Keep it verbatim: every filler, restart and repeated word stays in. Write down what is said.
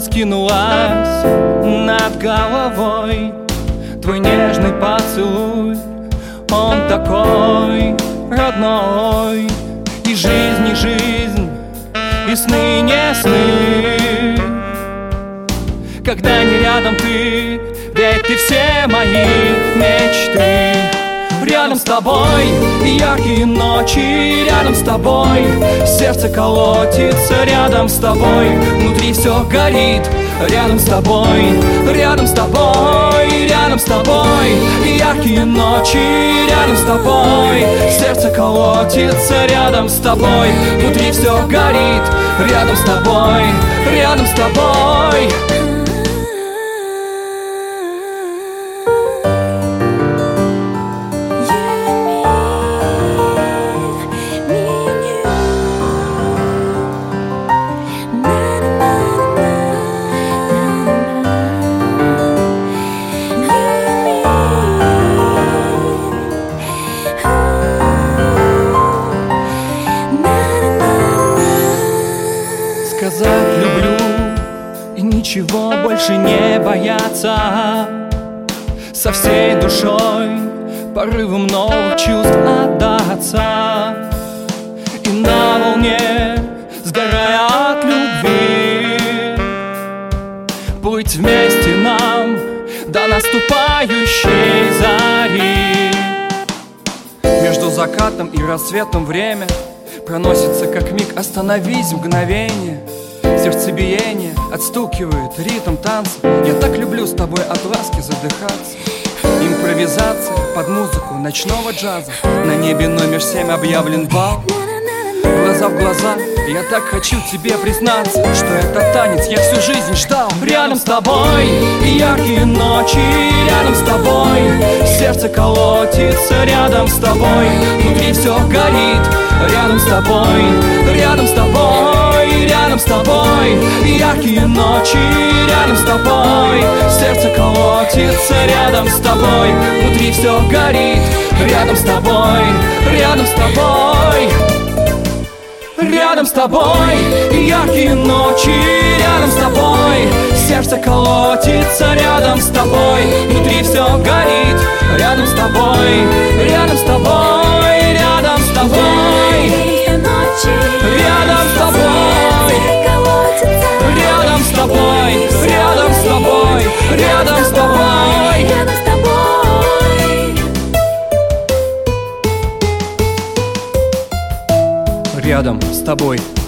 раскинулась над головой. Твой нежный поцелуй, он такой родной. И жизнь не жизнь, и сны не сны, когда не рядом ты, ведь ты все мои мечты. Рядом с тобой яркие ночи, рядом с тобой сердце колотится, рядом с тобой внутри все горит. Рядом с тобой, рядом с тобой, рядом с тобой яркие ночи, рядом с тобой сердце колотится, рядом с тобой внутри все горит. Рядом с тобой, рядом с тобой. Сказать люблю и ничего больше не бояться, со всей душой порывом новых чувств отдаться. И на волне, сгорая от любви, плыть вместе нам до наступающей зари. Между закатом и рассветом время проносится как миг, остановись мгновение. Сердцебиение отстукивает ритм танца. Я так люблю с тобой от ласки задыхаться. Импровизация под музыку ночного джаза. На небе номер семь объявлен бал. Глаза в глаза, я так хочу тебе признаться, что этот танец я всю жизнь ждал. Рядом с тобой яркие ночи, рядом с тобой сердце колотится, рядом с тобой внутри все горит. Рядом с тобой, рядом с тобой, рядом с тобой яркие ночи, рядом с тобой сердце колотится, рядом с тобой внутри все горит. Рядом с тобой, рядом с тобой. Рядом с тобой яркие ночи, рядом с тобой сердце колотится, рядом с тобой внутри все горит. Рядом с тобой, рядом с тобой, рядом с тобой. Рядом с тобой, рядом с тобой, рядом с тобой, рядом с тобой. Рядом с тобой.